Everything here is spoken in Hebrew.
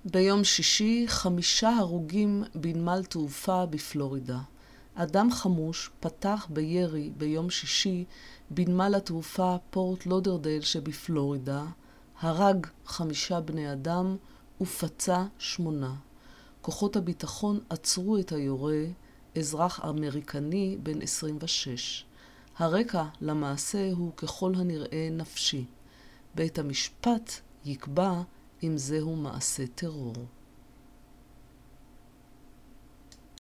ביום שישי 5 הרוגים בנמל תעופה בפלורידה. אדם חמוש פתח בירי ביום שישי בנמל התעופה פורט לודרדייל שבפלורידה, הרג 5 בני אדם ופצע 8. כוחות הביטחון עצרו את היורה, אזרח אמריקני בן 26. הרקע למעשה הוא ככל הנראה נפשי. בית המשפט יקבע אם זהו מעשה טרור.